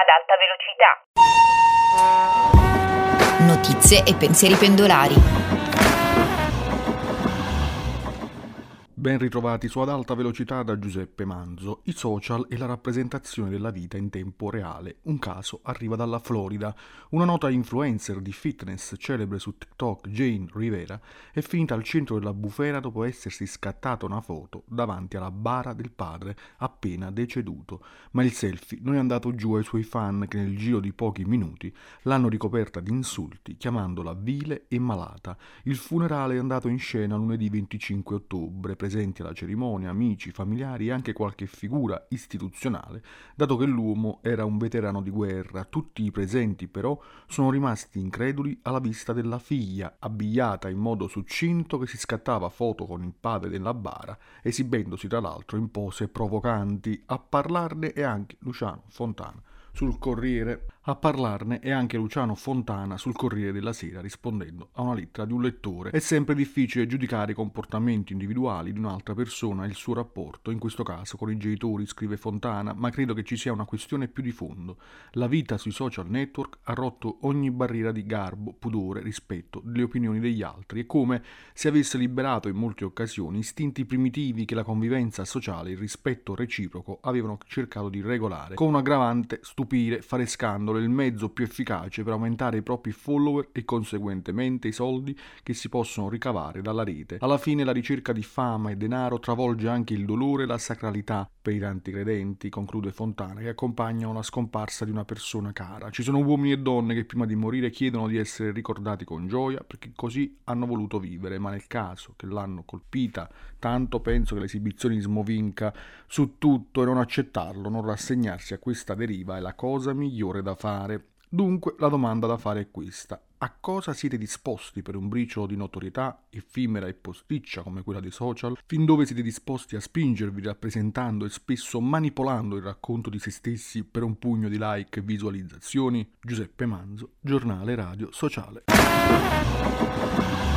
ad alta velocità. Notizie e pensieri pendolari. Ben ritrovati su Ad Alta Velocità da Giuseppe Manzo. I social e la rappresentazione della vita in tempo reale. Un caso arriva dalla Florida. Una nota influencer di fitness celebre su TikTok, Jane Rivera, è finita al centro della bufera dopo essersi scattata una foto davanti alla bara del padre appena deceduto. Ma il selfie non è andato giù ai suoi fan che nel giro di pochi minuti l'hanno ricoperta di insulti chiamandola vile e malata. Il funerale è andato in scena lunedì 25 ottobre, presenti alla cerimonia amici, familiari e anche qualche figura istituzionale, dato che l'uomo era un veterano di guerra. Tutti i presenti però sono rimasti increduli alla vista della figlia, abbigliata in modo succinto, che si scattava foto con il padre della bara, esibendosi tra l'altro in pose provocanti. A parlarne è anche Luciano Fontana sul Corriere della Sera, rispondendo a una lettera di un lettore. È sempre difficile giudicare i comportamenti individuali di un'altra persona e il suo rapporto, in questo caso con i genitori, scrive Fontana, ma credo che ci sia una questione più di fondo. La vita sui social network ha rotto ogni barriera di garbo, pudore, rispetto delle opinioni degli altri. È come se avesse liberato in molte occasioni istinti primitivi che la convivenza sociale e il rispetto reciproco avevano cercato di regolare, con un aggravante: stupire, fare scandalo, il mezzo più efficace per aumentare i propri follower e conseguentemente i soldi che si possono ricavare dalla rete. Alla fine la ricerca di fama e denaro travolge anche il dolore e la sacralità per i tanti credenti, conclude Fontana, che accompagnano la scomparsa di una persona cara. Ci sono uomini e donne che prima di morire chiedono di essere ricordati con gioia perché così hanno voluto vivere, ma nel caso che l'hanno colpita tanto penso che l'esibizionismo vinca su tutto e non accettarlo, non rassegnarsi a questa deriva è la cosa migliore da fare. Dunque la domanda da fare è questa: a cosa siete disposti per un briciolo di notorietà effimera e posticcia come quella dei social? Fin dove siete disposti a spingervi rappresentando e spesso manipolando il racconto di se stessi per un pugno di like e visualizzazioni? Giuseppe Manzo, Giornale Radio Sociale.